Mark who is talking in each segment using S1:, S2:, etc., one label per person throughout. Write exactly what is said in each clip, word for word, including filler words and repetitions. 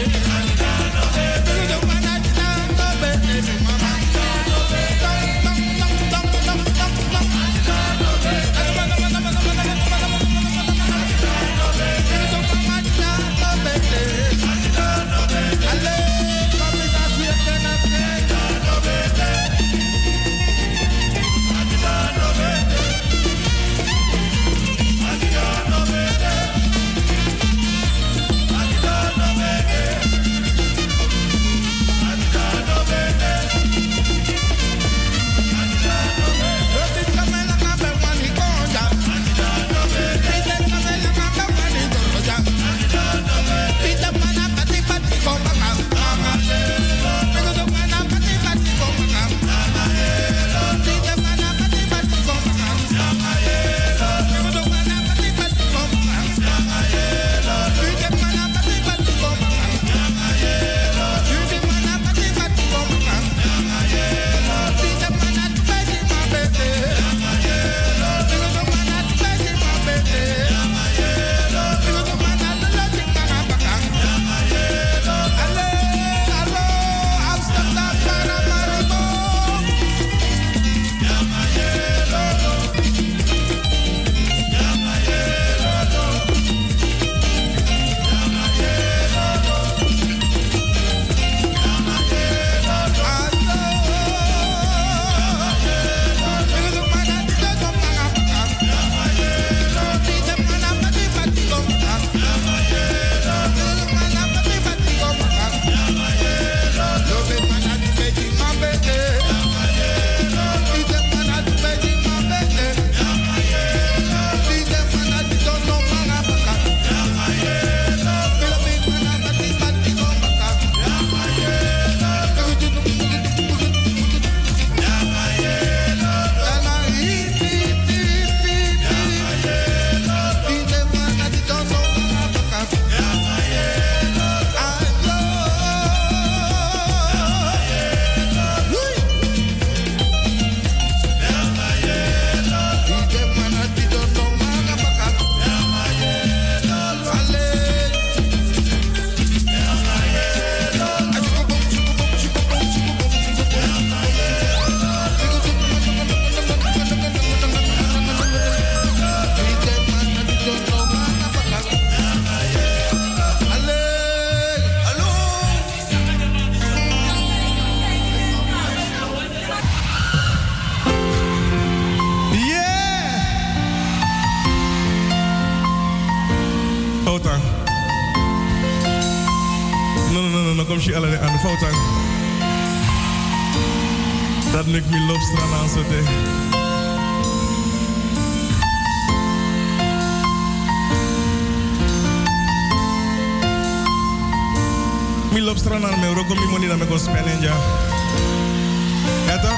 S1: je alle aan de fout aan. Dat lukt me lobstraan aan zo te. Mi lobstraan aan me roko mi money na me go spelen ja. Ja toch?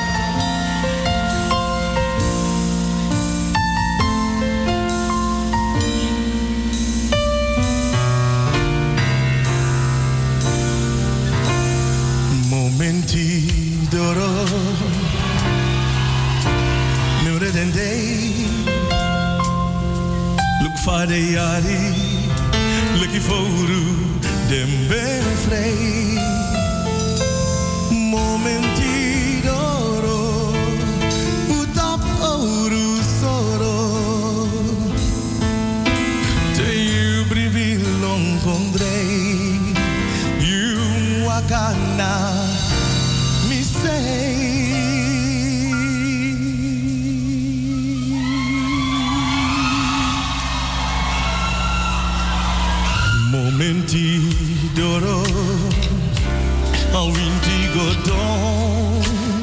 S2: Look for the yari, looking for them ben vrij. Momenti doro, put up oru soro. Te you brivi long condrei, you wakana mi sei. Momenti d'oro, a winti go down.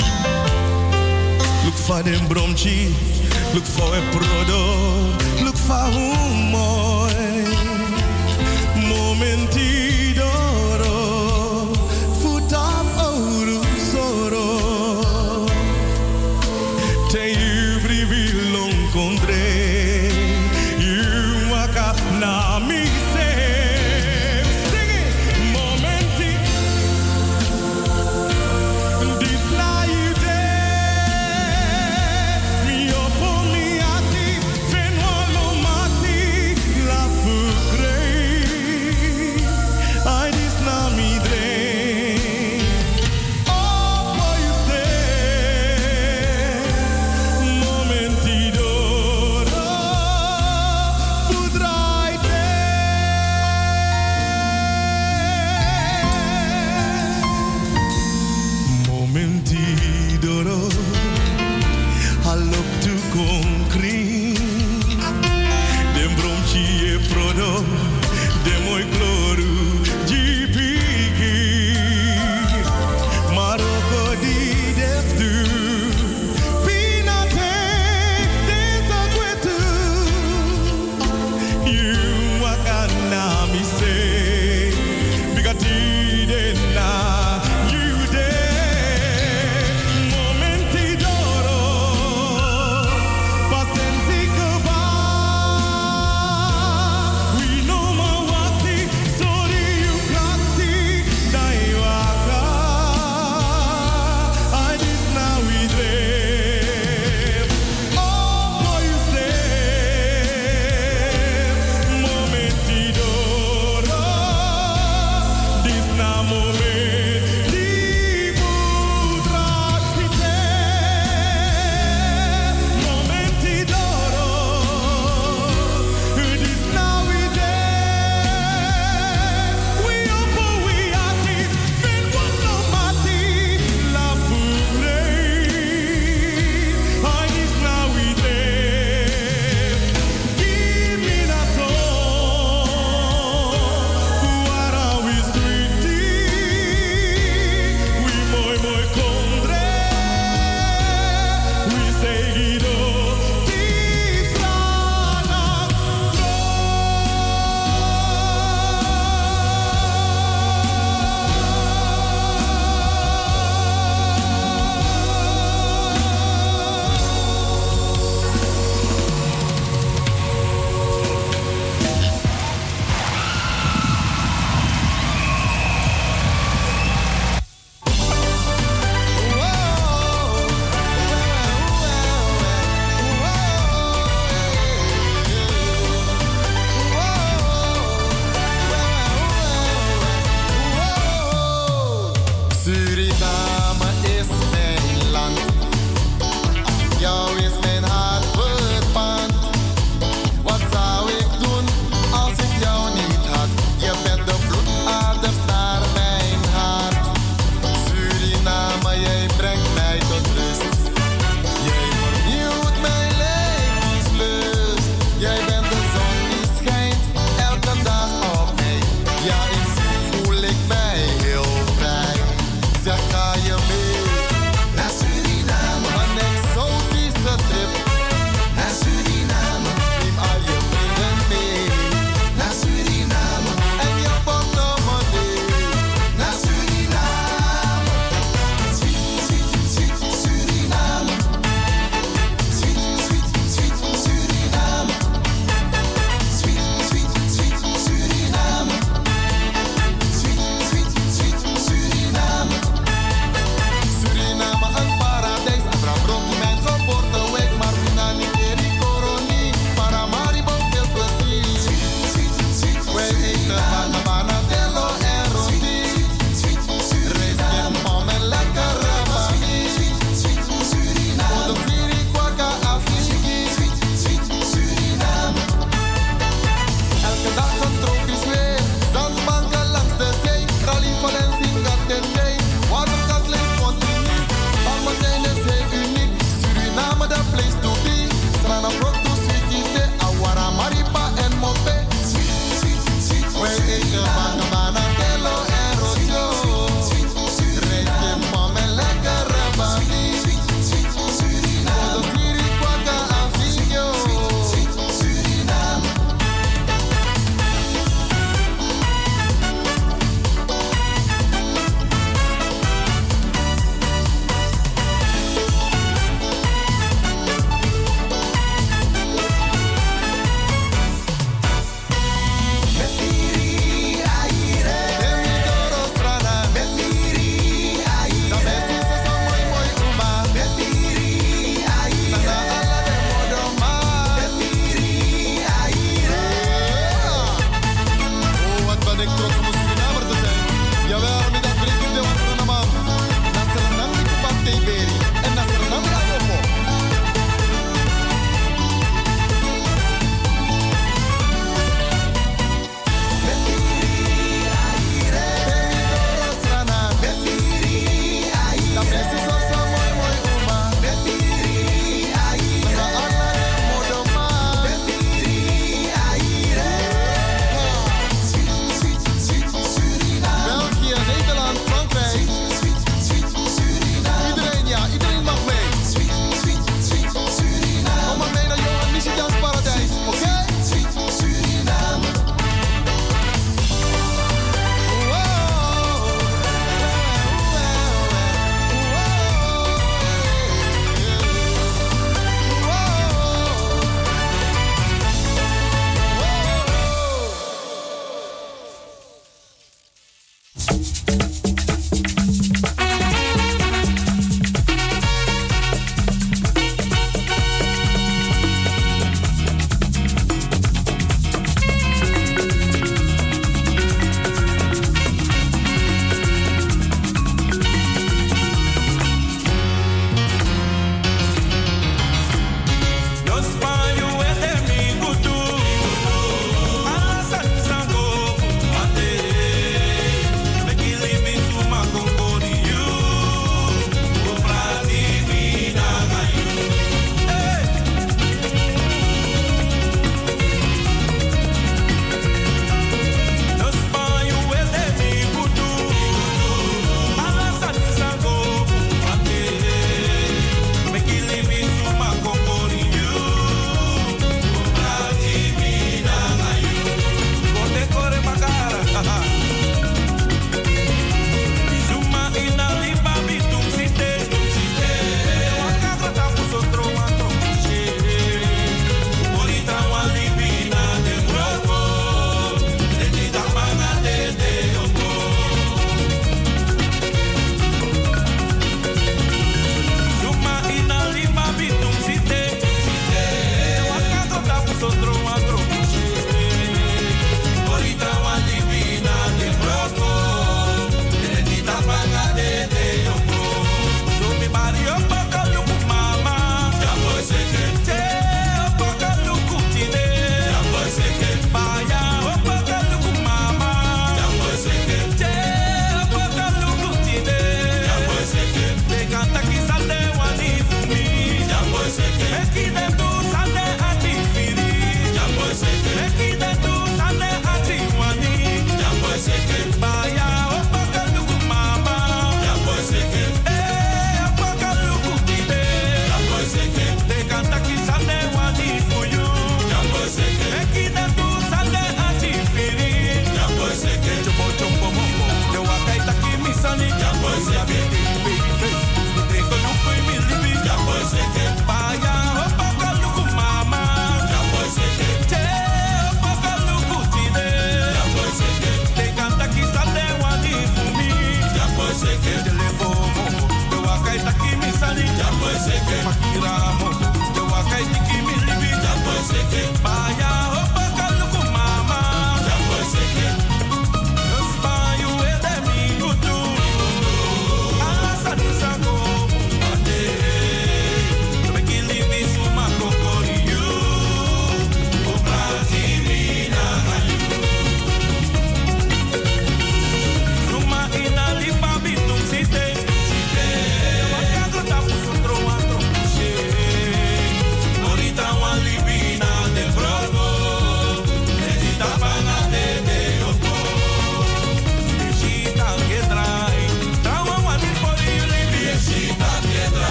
S2: Look for them bromchi, look for a prodo, look for humoy. Momenti d'oro, foot up ouro soro. Te you brivi long condre, you waka na mi.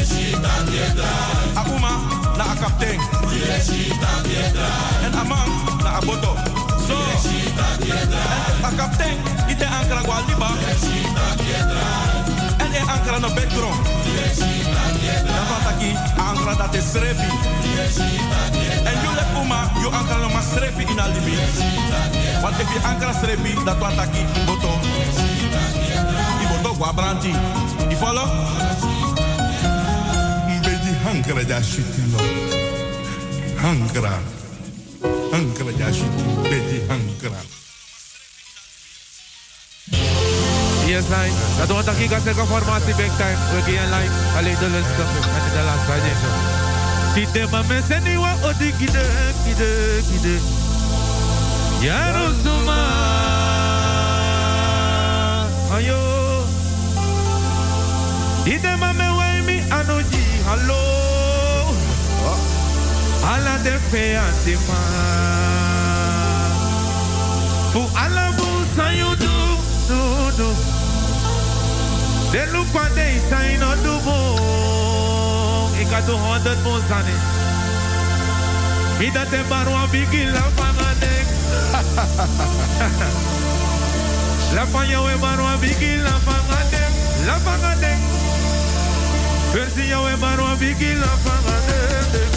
S1: A uma na a kaptein. En a man na a boto. So, en a kaptein ite ankara gwa liba. En e ankara no background. Dan wat aki ankara dat is srepi. En you let uma, you ankara no ma srepi in a libi. Want if you ankara srepi, dat wat aki boto. I boto gwa branti. You follow? Mbedi hankara da shiti no. Hankara. Hankara da shiti. Mbedi hankara.
S3: Yes, I. Dat wordt een gigaseke formatie big time. We gaan live. Alleen de liste. En de laatste edition. Tite mame seniwa odi kide kide kide. Yarosuma. Ayo. Tite mame waimi anoji. Hallo. Ala de fe antima. Fu ala bu sayudu. Do do. De look one day sign on the boom. Ik had honderd mozane. Mi dat de barwa bigi la fangadek. La fanya we barwa bigi la fangadek. La fangadek. Persi ya we barwa bigi la fangadek.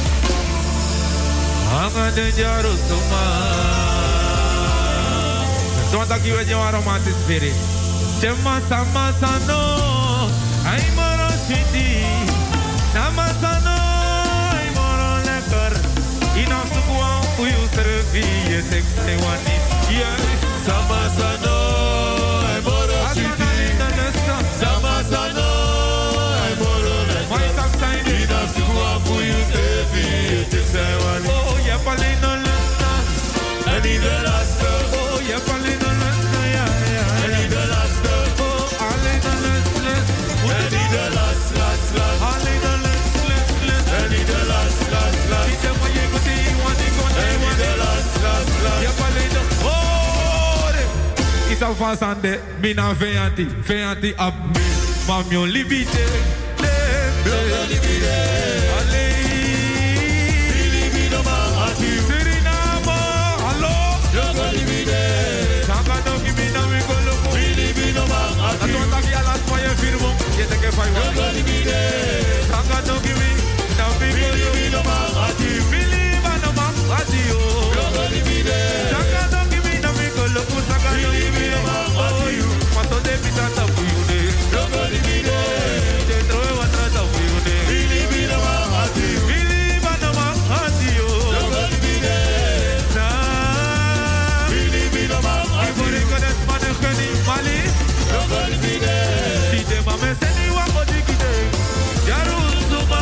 S3: Hangade jaro soma. Don't taki we jawa romantic spirit. Chema sama sano, ay moro shiti. Sama sano, ay moro lekker. Ina sukwa uyu servi ye tekste wani. Yes, sama sano, ay moro shiti. Sama sano, ay moro lekker. Mai saksai ina sukwa uyu servi ye tekste wani. Oh, ya pali no lesta, ani de lasta. Oh, ya pali no lesta, ya ya. Ani de lasta. Isa fasande, mina veyanti, veyanti ab me, mam yo libite, libite, libite, ale, libite ma ati, Suriname, allo, yo libite, sanga no kimina mi kolomo, libite ma ati, na tonta ki alas moye firmo, yete ke fai wa, yo libite, sanga no kimi, na mi libite ma ati, biliba no ma ati yo, yo libite, sanga no kimi na mi kolomo, sanga no kimi. Paso de pisata fuyune, loco divide. Dentro de batrata fuyune, bili bili mahati, bili bili mahati yo, loco divide. Sa, bili bili mahati. Iburi kadet mane kani mali, loco divide. Tite mame seni wako dikide, yaru suma.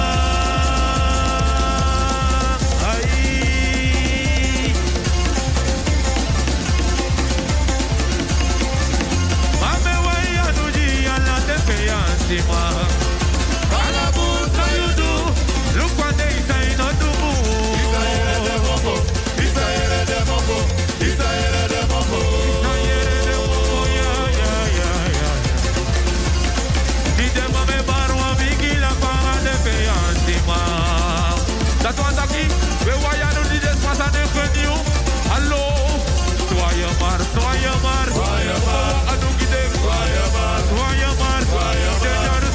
S3: Alabusa you do. Look what they say not to move. Isaere de mopo, Isaere de mopo, Isaere de mopo, Isaere de mopo, yeah yeah yeah yeah. Dite mame barwa bigi la para de feantima. Dat was aquí. We waya no di despasa de fenio. Hallo. Soya mar, soya mar, soya mar. Anu gide, soya mar, soya mar, soya mar.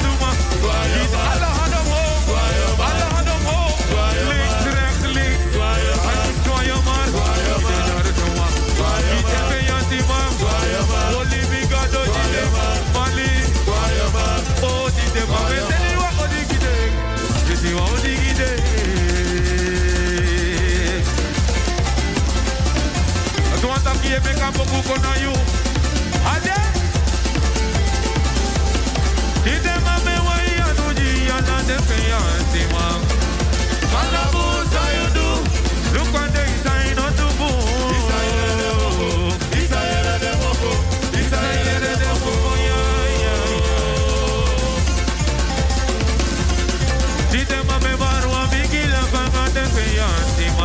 S3: Ye make up boku kona you. Ade. Dide mame wa ya nuji ya na de fe ya ntima. Malabu sa you do. Look what they say not to bo. Isaere de moko. Isaere de moko. Isaere de moko ya ya ya. Dide mame barwa bigila banga de fe ya ntima.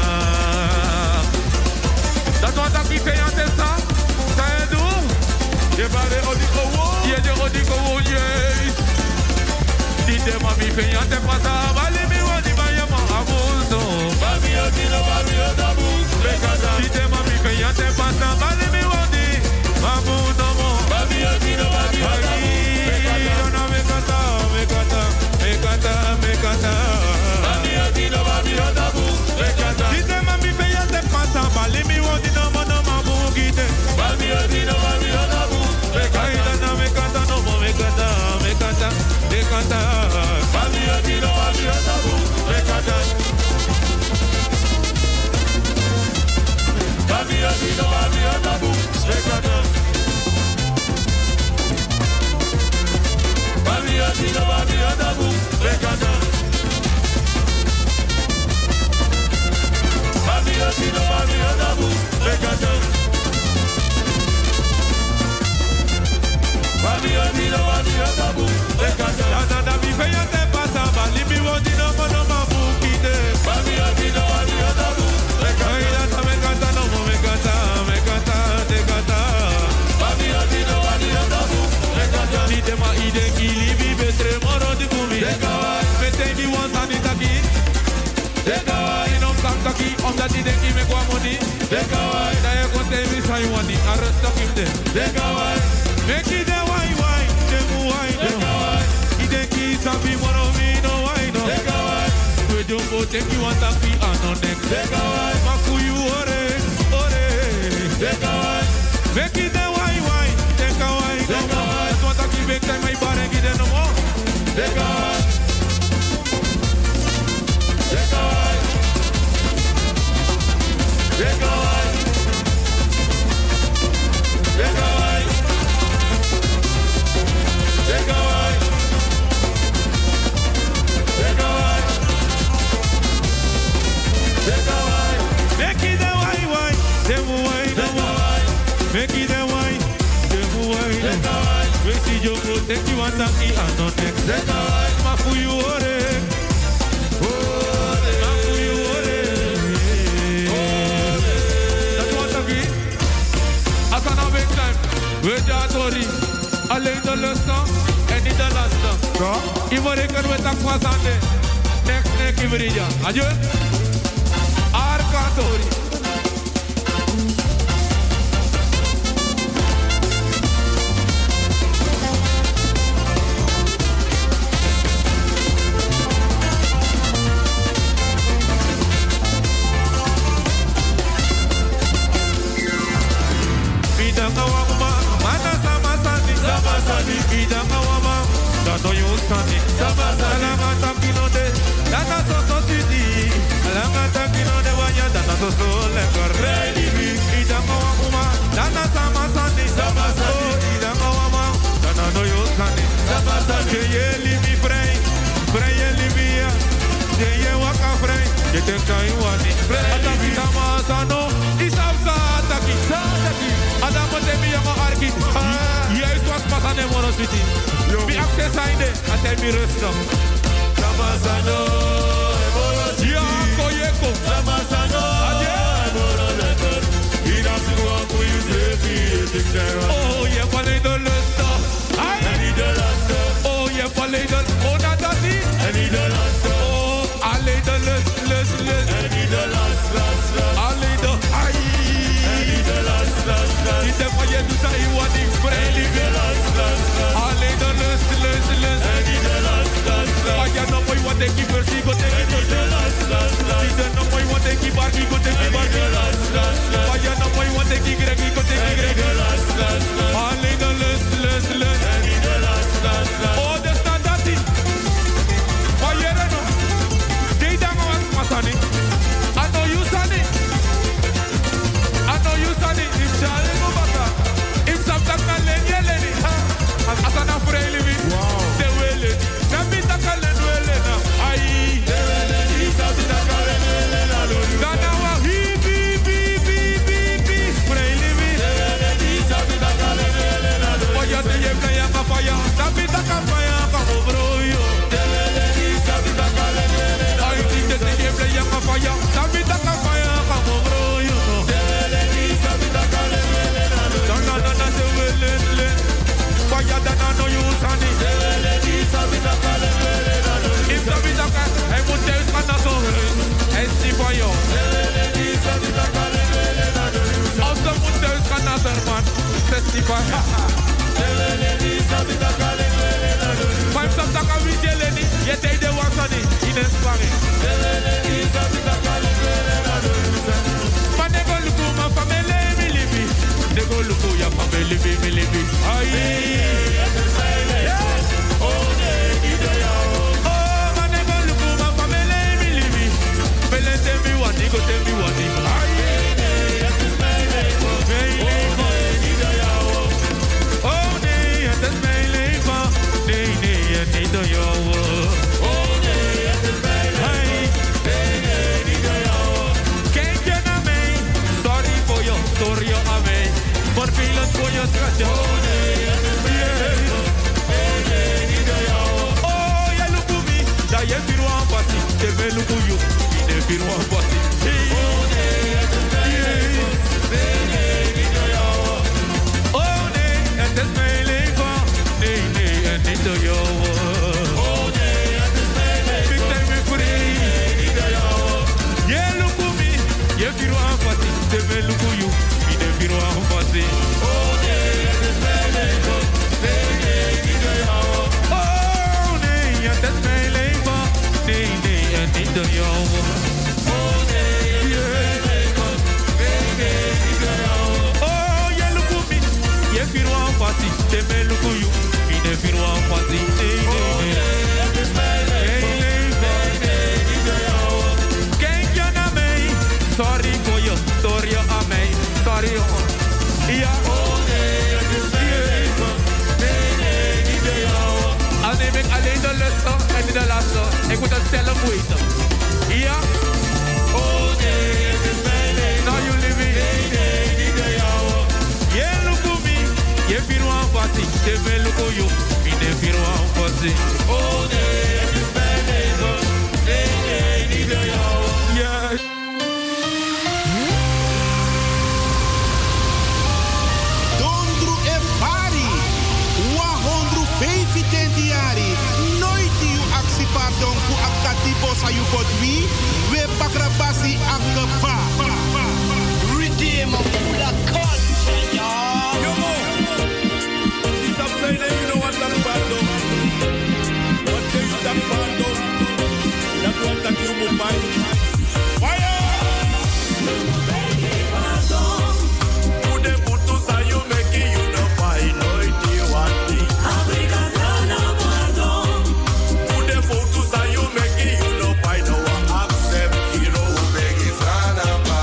S3: Dat wat ik niet aan het staan, zijn doen. Je bent er ook niet gewoon. Je bent er ook niet gewoon, jees. Dite mami feia te pasa, vale mi wadi baya ma abuso. Mami odino, mami odabu, bekata. Dite mami feia te pasa, vale mi wadi, abuso mo. Mami odino, mami odabu, bekata. Mekata, mekata, mekata, mekata. Mami odino, mami odabu, bekata. Dite mami feia te pasa, vale mi wadi no mo no mabu gite. Mami odino, mami odabu, bekata. Mekata, no mo mekata, mekata, mekata. Mami odino, mami odabu, bekata. Mami odino, mami odabu, bekata. Mami odino, mami odabu, bekata. Mami odino, mami odabu, bekata. Mami odino, mami odabu, bekata. Nana na mi feia te pasa, vali mi odino mono mabu kite. Mami odino, mami odabu, bekata. Nana me canta, no mo me canta, me canta, te canta. Mami odino, mami odabu, bekata. Dite ma ide kili bi betre moro di fumi. Dekawai, mete mi once ani taki. Dekawai, inom kam taki, omdat die denk ik me kwa money. Dekawai, da je kon te mi sai wani, arrest tak im de. Dekawai, make it the wine wine, the wine. Dekawai, ide ki sabi moro mi no wine. Dekawai, we don't go take you on taki anon next. Dekawai, maku you ore, ore. Dekawai, make it the wine wine, dekawai. Dekawai, want taki big time my bar and get no more. Dekawai, dekawai, dekawai, dekawai, dekawai, dekawai, dekawai. Make it the wine wine, the wine, the wine. Make it the wine, the wine, dekawai. We see you protect you and taki and not next. Dekawai, mafu you ore, ore, mafu you ore, ore. That's what taki. As an big time, we jatori, alleen de lusten en niet de lasten. Ivo reken met een kwazande, next neck ibrija. Adieu, Arkatori. No you sani, sama sani, alanga takino de, dana so so sidi, alanga takino de wanya, dana so so lekker, ready bi, ida mawa uma, dana sama sani, sama sani, ida mawa ma, dana no you sani, sama sani, je ye libi vrij, vrij je libia, je ye waka vrij, je te kai wani, atabi sama sano, isabsa taki, taki, adamo te mi yama arki, ye was pasane mono city. Mi access ainde, atel mi rustig. Samazano, eboloji. Ja, koyeko. Samazano, eboloji. Iram sigwa kuyu zefi, etiksewa. Oh, je vallei de lusten. En niet de lasten. Oh, je vallei de... Oh, dat dat niet. En niet de lasten. Oh, alleen de lust, lust, lust. En niet de last, last, last. Alleen de... Ai. En niet de last, last, last. Niet de van je doet zei wat ik vrij. En niet de last, last, last. Alleen de lust, lust, lust. En niet de last, last, last. Maar jij nog mooi wat ik hier zie, go take it, go take it. Last, last, last. Niet de nog mooi wat ik hier bar, go take it, bar. Last, last, last. Maar jij nog mooi wat ik hier krijg, go take it, krijg. Last, last, last. Alleen de lust, lust, lust. En niet de last, last, last. Oh, de standaard die. Maar jij er nog. Die dan was Masani. I know you Sani. I know you Sani. If Charlie go back. If something can lend you lend it. As an afraid of it. They will it. Sami takale nuele na. Aye. They will it. Sami takale nuele na. Gana wa hi bi bi bi bi bi. Afraid of it. They will it. Sami takale nuele na. Oya te ye playa ka fire. Sami takale fire ka obro yo. They will it. Sami takale nuele na. Ay ti te ye playa ka fire. Sami takale fire ka obro yo. They will it. Sami takale nuele na. Dana dana te will it. Fire dana no use ani. They will it. Sami takale nuele na. van jou. Als de moet thuis gaan naar zijn man. zestig-vijf. Vijf stap kan we jelen niet. Je tijd de wasani in een spanning. Maar de go luku ma family mi libi. De go luku ya family mi libi. Ay. Oh nee, ieder jou. Oh, maar de go luku ma family mi libi. Belen tell me what, go tell me what. Ay. Het is mijn leven. Mijn leven, ieder jou. Oh nee, het is mijn leven. Nee, nee, het niet door jou. Oh nee, het is mijn leven. Nee, nee, niet door jou. Kijk je naar mij. Sorry voor je story aan mij. Vervelend voor je schatje. Oh nee, het is mijn leven. Nee, nee, niet door jou. Oh, jij look at me. Dat je vier one passie. Je wil look at you. Je vier one passie. Oh nee, het is mijn leven. Nee, nee, niet door jou. Oh nee, het is mijn leven. Nee, nee, en niet door jou. Oh nee, het is mijn leven. Big time me free. Nee, niet door jou. Je look at me. Je vier one passie. Je wil look at you. Je vier one passie. Oh nee, het is mijn leven. Nee, nee, niet door jou. Oh nee, het is mijn leven. Nee, nee, en niet door jou. Oh nee, het is mijn leven. Nee, nee, niet door jou. Oh, je look at me. Je vier one passie. Je wil look at you. Je vier one passie. Nee, nee, nee. Het is mijn leven. Nee, niet door jou. Kijk je naar mij. Sorry voor je story aan mij. Sorry, jongen. Ja. Oh nee, het is mijn leven. Nee, nee, niet door jou. Al neem ik alleen de lusten en niet de lasten. Ik moet het zelf weten. Ja. Oh nee, het is mijn leven. Nou, jullie weten. Nee, nee, niet door jou. Je look at me. Je vier one passie. Je wil look at you. Je vier one passie. Oh nee, het is mijn leven. Nee, nee, niet door jou. Ja.
S2: Dondru Empari, Wahondru Vijfitentiari, nooit die actie pardon voor akatipo sa you got we, we bakrabasi akaba.
S4: Redeem of the country, y'all.
S1: Yo, mo. Stop saying that you know what that pardon. What do you that pardon? That one that you will buy. Fire!
S5: Africa,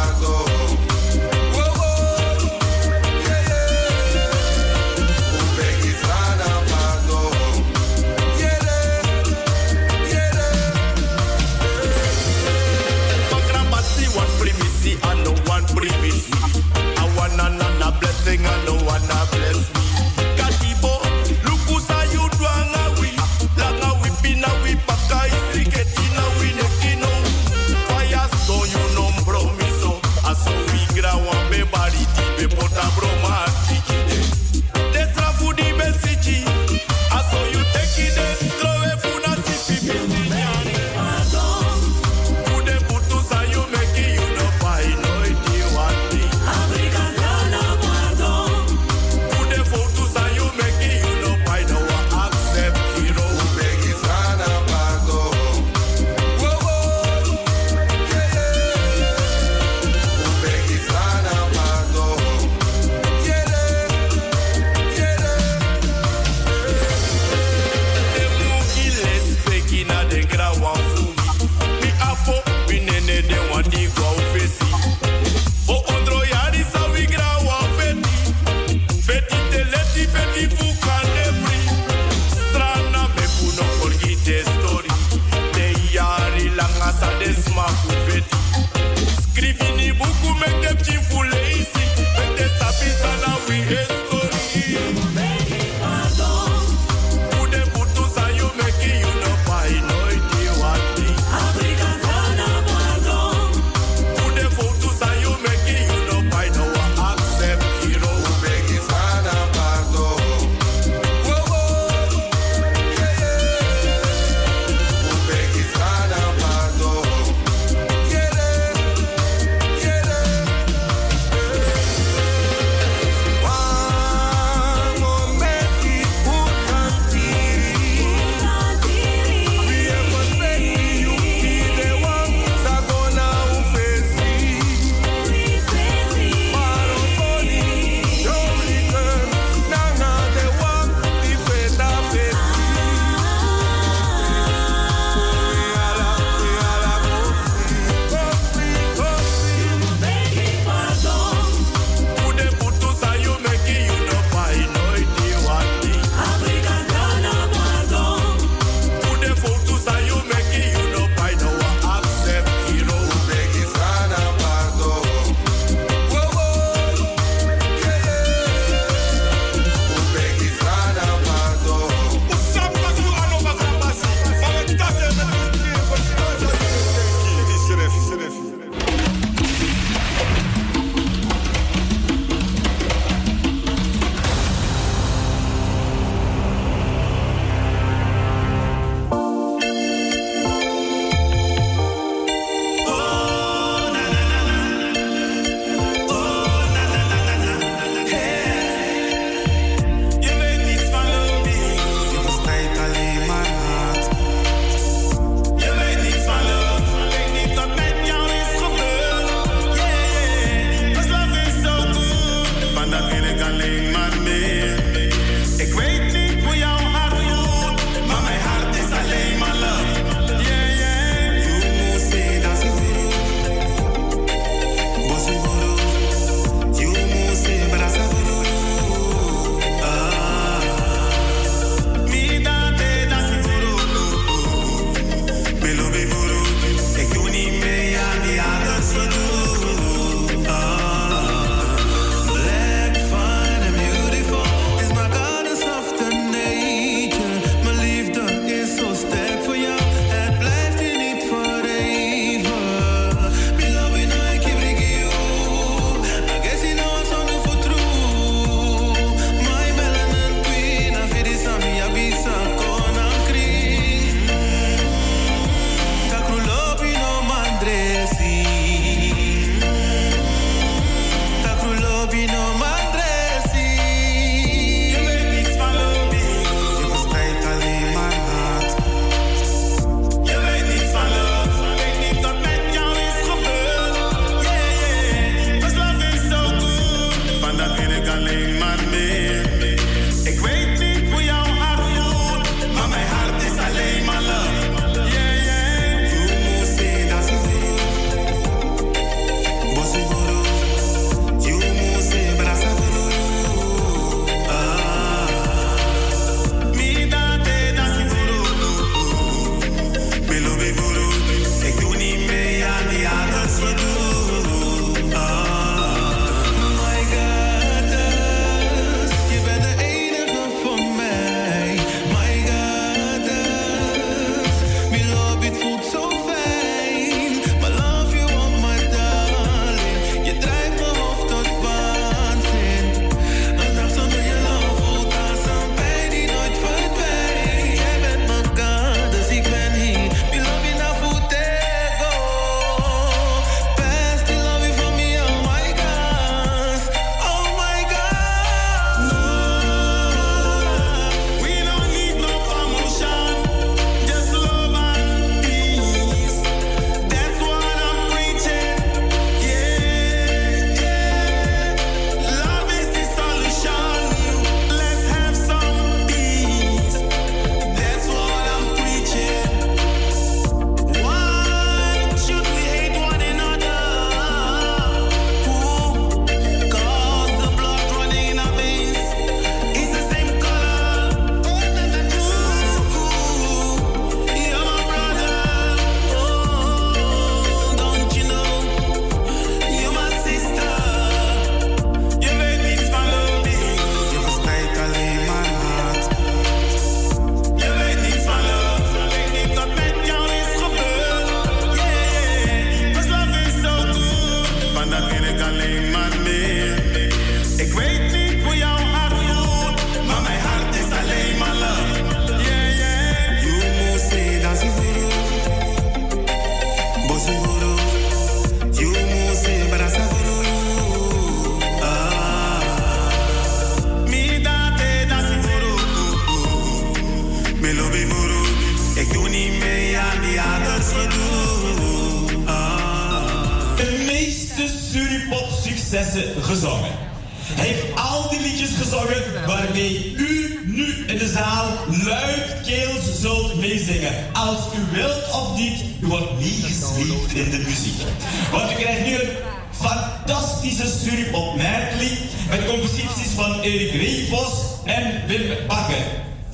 S2: me lobby voor ik doe niet mee aan die ouders gedoe. Ah.
S5: De meeste Suripop successen gezongen. Hij heeft al die liedjes gezongen waarmee u nu in de zaal luidkeels zult meezingen. Als u wilt of niet, u wordt niet gesleept in de muziek. Want u krijgt nu een fantastische Suripop medley met composities van Erik Reefos en Wim Bakker.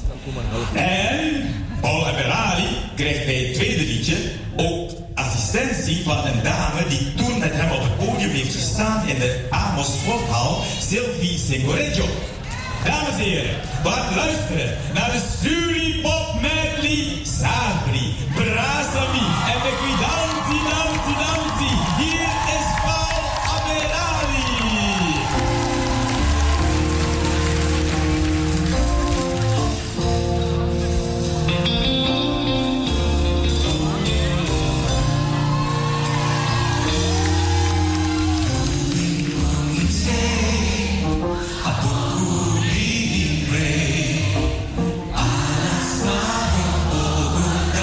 S5: En Paul Eberali krijgt bij het tweede liedje ook assistentie van een dame die toen met hem op het podium heeft gestaan in de Amos Sporthal, Sylvie Segoreggio. Dames en heren, we gaan luisteren naar de Suripop medley Sabri, Brasami en de Dansi, Dansi, Dansi. Hier is Paul Eberali.
S2: Alas na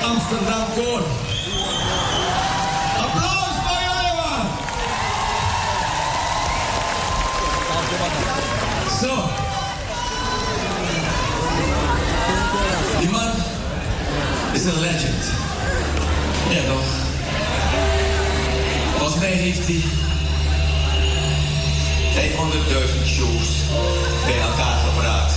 S5: Amsterdam Koor. Applaus voor jullie, man! Zo. Die man is een legend. Ja, toch? Volgens mij heeft hij vijfhonderdduizend shows bij elkaar gepraat.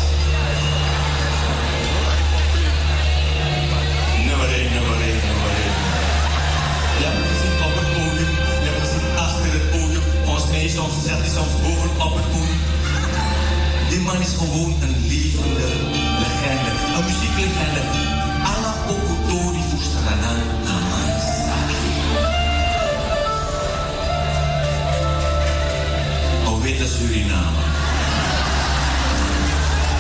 S5: Nummer één, nummer één, nummer één. Je hebt hem gezien op het podium, je hebt hem gezien achter het podium. Volgens mij soms zet hij soms boven op het podium. Die man is gewoon een levende legende, een muzieklegende. Alla Pokotori Fustranan Amasaki. O witte Suriname.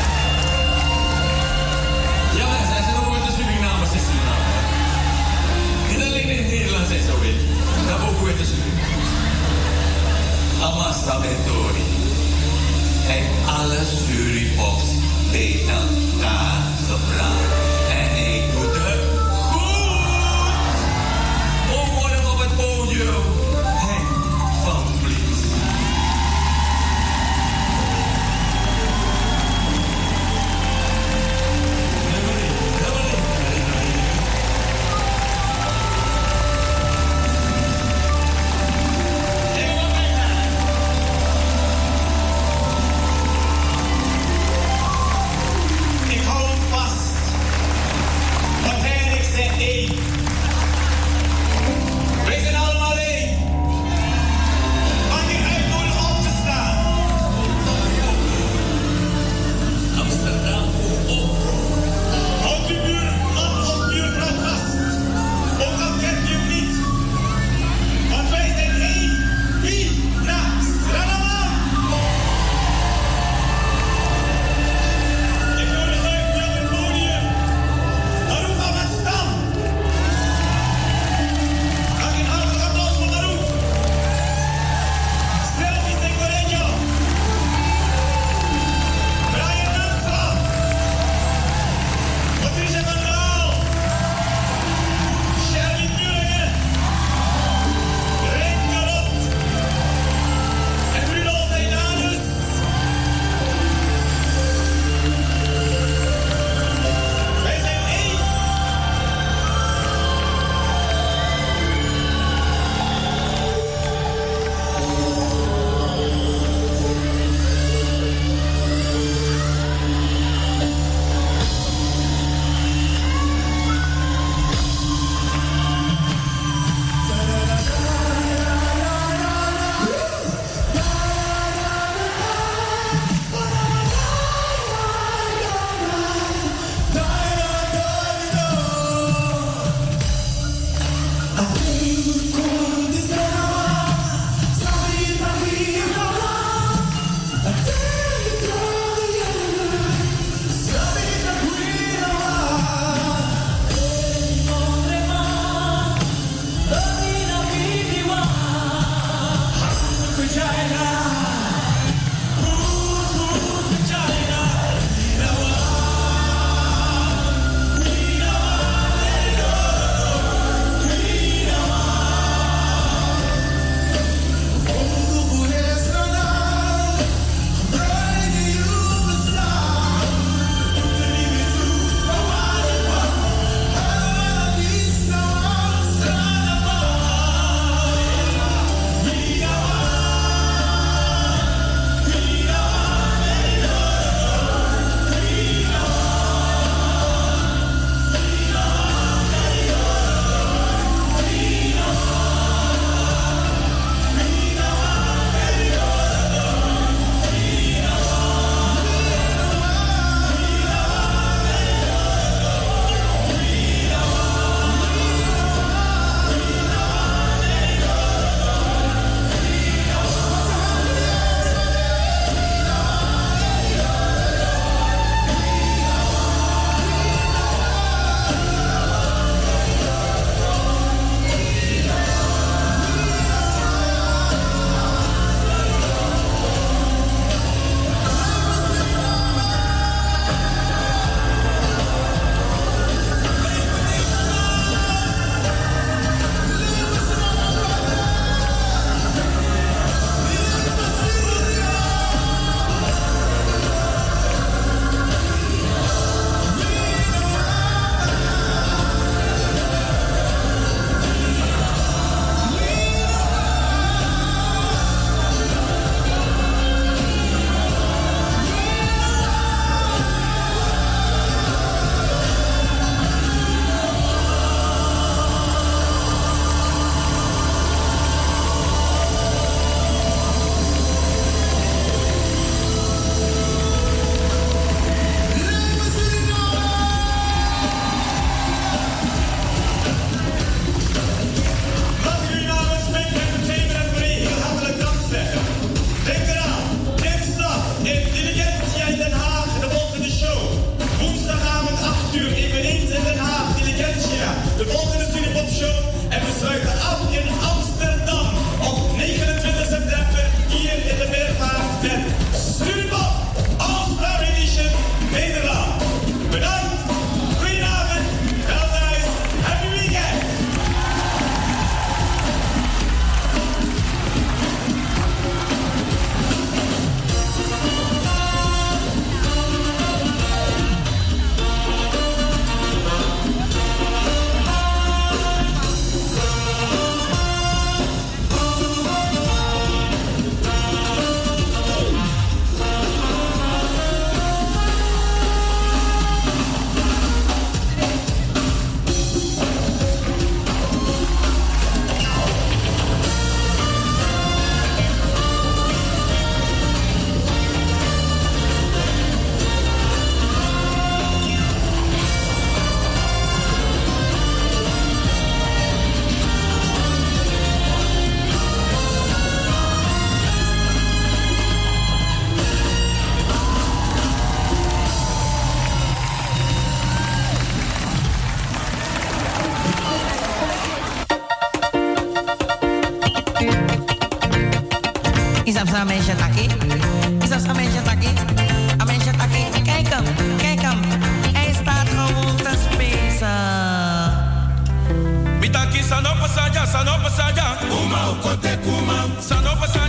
S6: een mensje taki? Is dat een mensje taki? Een mensje taki? Kijk hem, kijk hem. Hij staat gewoon te spacen.
S1: Mitaki sanopa saja, sanopa saja.
S2: Kuma ukote kuma.
S1: Sanopa saja.